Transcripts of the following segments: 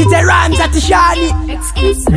DJ Rhymes at the Shani. Exclusive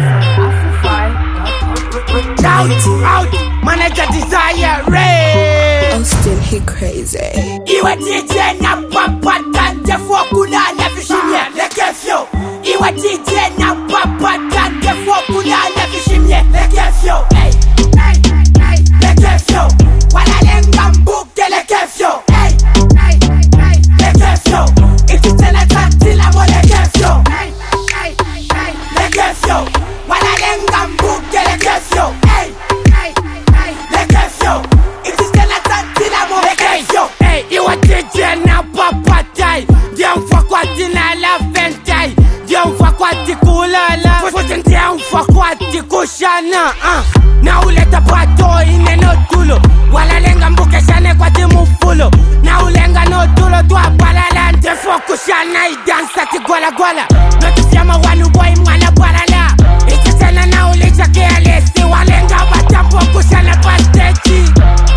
Afro5.com. Out, manager Desire Ray. Austin, he crazy. Iwe DJ na papa tante fokuna na vishimye lekefyo. Iwe DJ na papa tante fokuna na vishimye lekefyo. Hey, hey, hey, lekefyo. Wala lenga mbuke lekefyo. Hey, hey, hey, lekefyo. Ikitena tatila mo lekefyo. Hey, hey, hey, lekefyo. Wala lenga mbuke lekefyo. Hey, hey, hey, lekefyo. Ikitena tatila mo lekefyo. Hey, iwe DJ na papa tai. Diyan fakwati na la fentai. Diyan fakwati kulala. Futin diyan fakwati kushana. Na uleta pato ineno tulo. Wala lenga mbuke shane kwa timu fulo. Na ulenga no tulo tuwa balala. Ndefo kushana idansa ti gwala gwala. Notifyama wanu boy mwana balala. Ikitena na ulicha kia lesi. Walenga batampo kushana pastechi.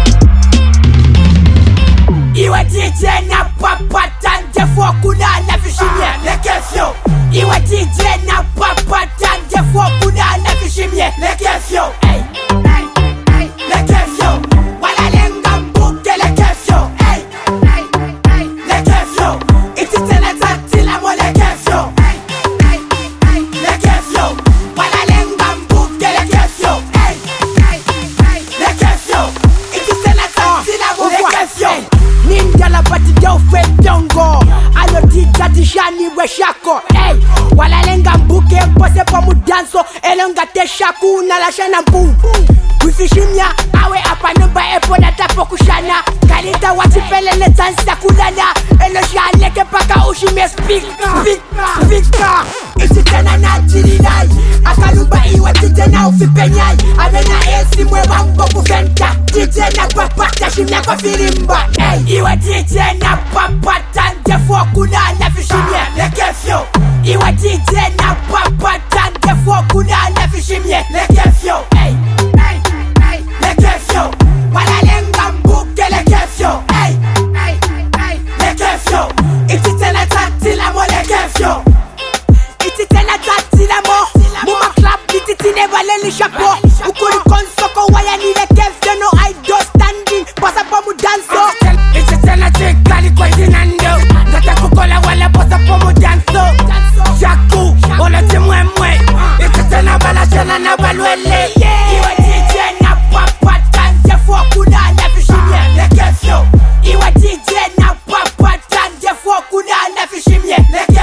Iwe DJ na papa tante fokuna na vishimye lekefyo. Iwe DJ na papa tante fokuna na vishimye lekefyo. Hey, hey, hey, lekefyo. Wala lenga mbuke lekefyo. Hey, hey, hey, lekefyo. Ititena tatila mo lekefyo. Hey, hey, hey, lekefyo. Wala lenga mbuke lekefyo. Hey, hey, hey, lekefyo. Ititena tatila mo lekefyo. Ninja la pati do fe dongo. Alo tita tishani we shako. Hey, wala lenga mbuke mpose pa mudanso. Elonga te shaku na la shana mbu. Wifishimya awe apa numba epo na tapo kushana. Kalita watipele ne tansa kulana. Elo shaleke paka ushime speaker. Isi tena na chilinai. Akaluba iwa tite na ufipenyai. Amena esi mwe mambo kufenta. DJ na papa tashimya kwa filimba. Hey, iwa DJ na papa tante fokuna na vishimye lekefyo. Iwa DJ na papa tante fokuna na vishimye lekefyo. Hey, hey, hey, lekefyo. Wala lenga mbuke lekefyo. Hey, hey, hey, lekefyo. Ititena tatila mo lekefyo. Ititena tatila mo. Muma clap ititine valeli chapeau. Ukuri konsoko waya ni lekefyo. No I do standing. Pasa pa mu danso. Ititena tikali kwa zinando. Nata kukola wala pasa pa mu danso. Jaku, ola timwemwe. Ititena bala shana na balwele. Iwe DJ na papa tante fokuna na vishimye lekefyo. Iwe DJ na papa tante fokuna na vishimye lekefyo.